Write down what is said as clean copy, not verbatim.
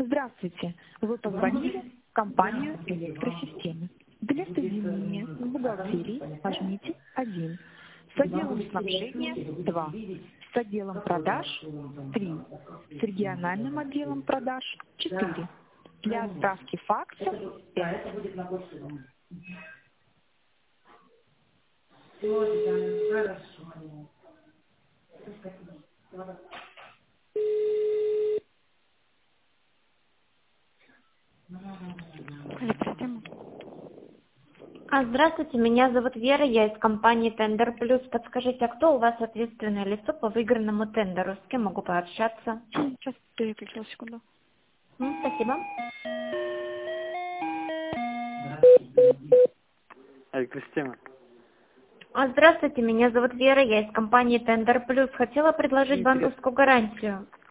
Здравствуйте. Вы позвонили в компанию «Электросистемы». Для соединения с бухгалтерией нажмите 1. С отделом снабжения 2. С отделом продаж 3. С региональным отделом продаж 4. Для отправки факса 5. Электросистема. Здравствуйте, меня зовут Вера, я из компании Тендер Плюс. Подскажите, а кто у вас ответственное лицо по выигранному тендеру? С кем могу пообщаться? Сейчас переключила, секунду. Спасибо. Электросистема. Здравствуйте, меня зовут Вера, я из компании Тендер Плюс. Хотела предложить банковскую гарантию.